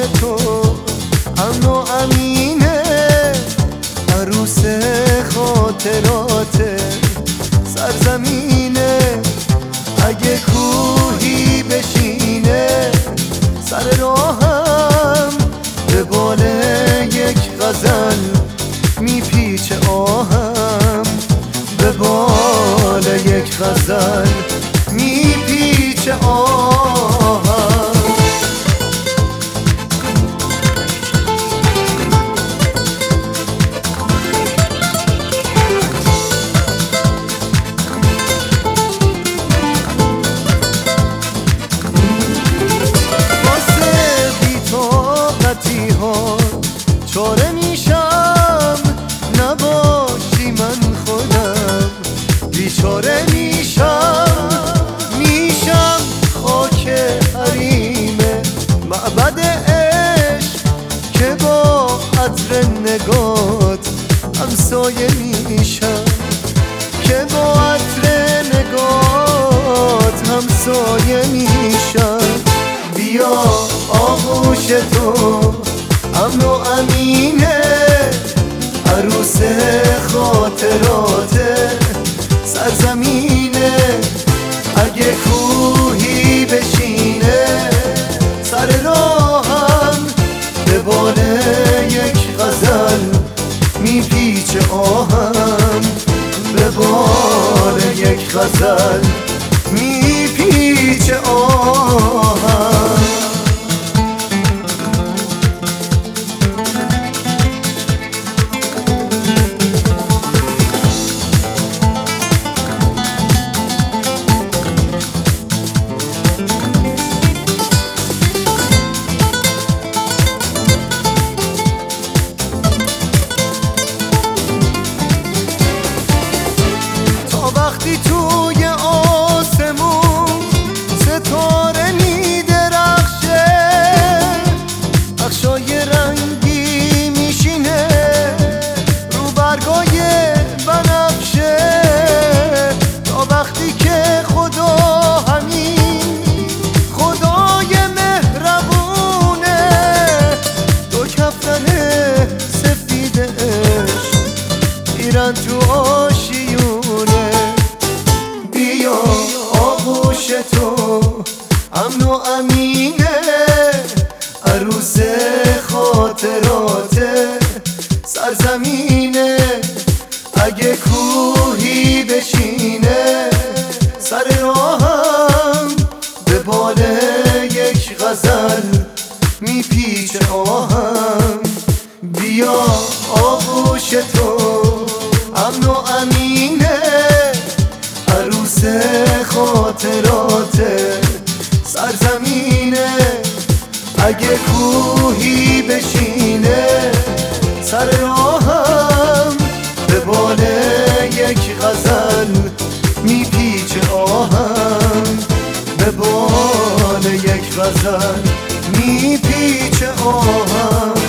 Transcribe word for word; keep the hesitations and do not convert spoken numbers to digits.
تو امن و امینه، عروس خاطرات سرزمینه. اگه کوهی بشینه سر راهم، به بال یک غزل میپیچه آهم، به بال یک غزل میپیچه آهم. چاره میشم نباشی من خودم، بیچاره میشم میشم خاک حریم معبد عشق، که با عطر نگات همسایه میشم، که با عطر نگات همسایه میشم. بیا آغوش تو امن و امینه، عروس خاطرات سرزمینه. اگه کوهی بشینه سر راهم، به بال یک غزل میپیچه آهم، به بال یک غزل میپیچه آهم. وقتی توی آسمون ستاره میدرخشه، بخشای رنگی میشینه رو برگای بنفشه، تا وقتی که خدا همین خدای مهربونه، دو کفتن سفیدش میرن تو آشیونه. بیا آغوش تو امن و امینه، عروس خاطرات سرزمینه. اگه کوهی بشینه سر راهم، به بال یک غزل میپیچه آهم. بیا آغوش تو امن و امینه، عروس خاطرات سرزمینه. اگه کوهی بشینه سر راهم، به بال یک غزل میپیچه آهم، به بال یک غزل میپیچه آهم.